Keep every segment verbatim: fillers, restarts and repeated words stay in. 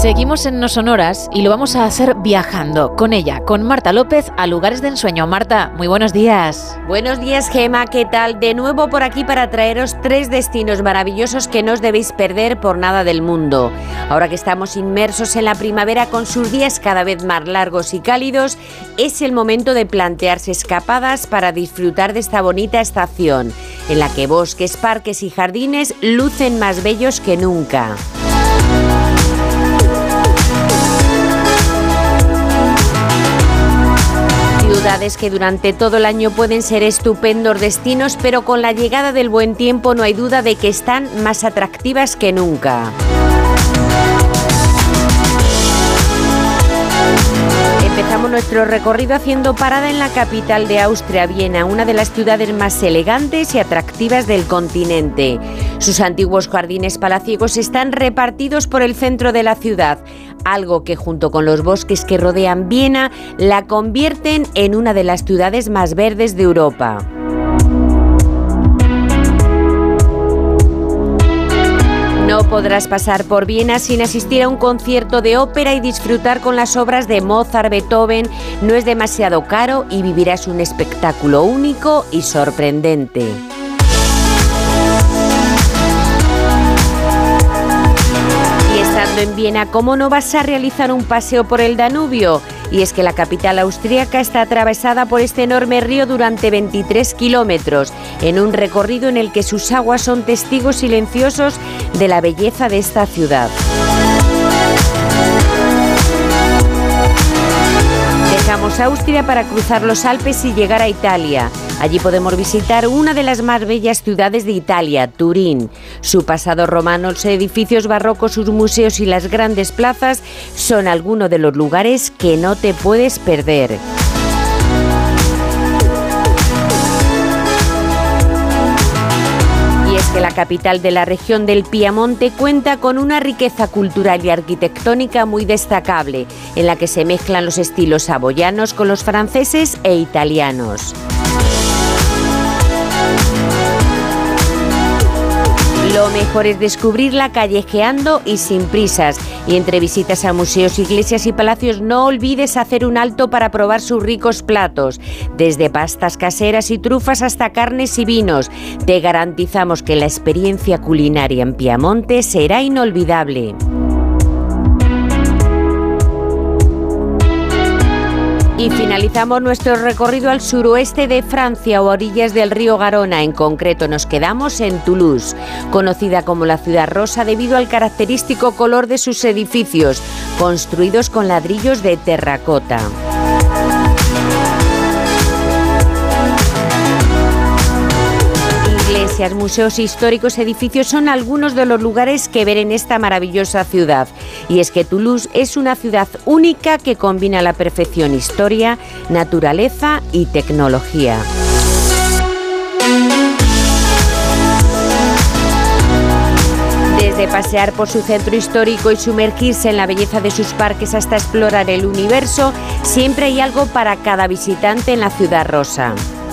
Seguimos en No Sonoras y lo vamos a hacer viajando con ella, con Marta López, a lugares de ensueño. Marta, muy buenos días. Buenos días, Gema, ¿qué tal? De nuevo por aquí para traeros tres destinos maravillosos que no os debéis perder por nada del mundo. Ahora que estamos inmersos en la primavera con sus días cada vez más largos y cálidos, es el momento de plantearse escapadas para disfrutar de esta bonita estación, en la que bosques, parques y jardines lucen más bellos que nunca. Ciudades que durante todo el año pueden ser estupendos destinos, pero con la llegada del buen tiempo no hay duda de que están más atractivas que nunca. Empezamos nuestro recorrido haciendo parada en la capital de Austria, Viena, una de las ciudades más elegantes y atractivas del continente. Sus antiguos jardines palaciegos están repartidos por el centro de la ciudad, algo que junto con los bosques que rodean Viena la convierten en una de las ciudades más verdes de Europa. No podrás pasar por Viena sin asistir a un concierto de ópera y disfrutar con las obras de Mozart, Beethoven. No es demasiado caro y vivirás un espectáculo único y sorprendente. Y estando en Viena, ¿cómo no vas a realizar un paseo por el Danubio? Y es que la capital austríaca está atravesada por este enorme río durante veintitrés kilómetros, en un recorrido en el que sus aguas son testigos silenciosos de la belleza de esta ciudad. Dejamos Austria para cruzar los Alpes y llegar a Italia. Allí podemos visitar una de las más bellas ciudades de Italia, Turín. Su pasado romano, los edificios barrocos, sus museos y las grandes plazas son algunos de los lugares que no te puedes perder. Y es que la capital de la región del Piamonte cuenta con una riqueza cultural y arquitectónica muy destacable, en la que se mezclan los estilos saboyanos con los franceses e italianos. Lo mejor es descubrirla callejeando y sin prisas. Y entre visitas a museos, iglesias y palacios no olvides hacer un alto para probar sus ricos platos. Desde pastas caseras y trufas hasta carnes y vinos. Te garantizamos que la experiencia culinaria en Piamonte será inolvidable. Y finalizamos nuestro recorrido al suroeste de Francia o a orillas del río Garona. En concreto nos quedamos en Toulouse, conocida como la ciudad rosa debido al característico color de sus edificios, construidos con ladrillos de terracota. Iglesias, museos históricos, edificios son algunos de los lugares que ver en esta maravillosa ciudad. Y es que Toulouse es una ciudad única que combina a la perfección historia, naturaleza y tecnología. Desde pasear por su centro histórico y sumergirse en la belleza de sus parques hasta explorar el universo, siempre hay algo para cada visitante en la ciudad rosa.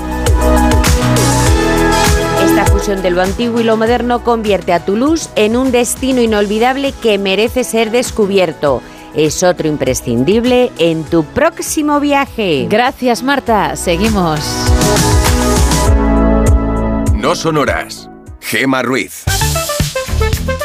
Esta fusión de lo antiguo y lo moderno convierte a Toulouse en un destino inolvidable que merece ser descubierto. Es otro imprescindible en tu próximo viaje. Gracias, Marta. Seguimos. No Sonoras. Gema Ruiz.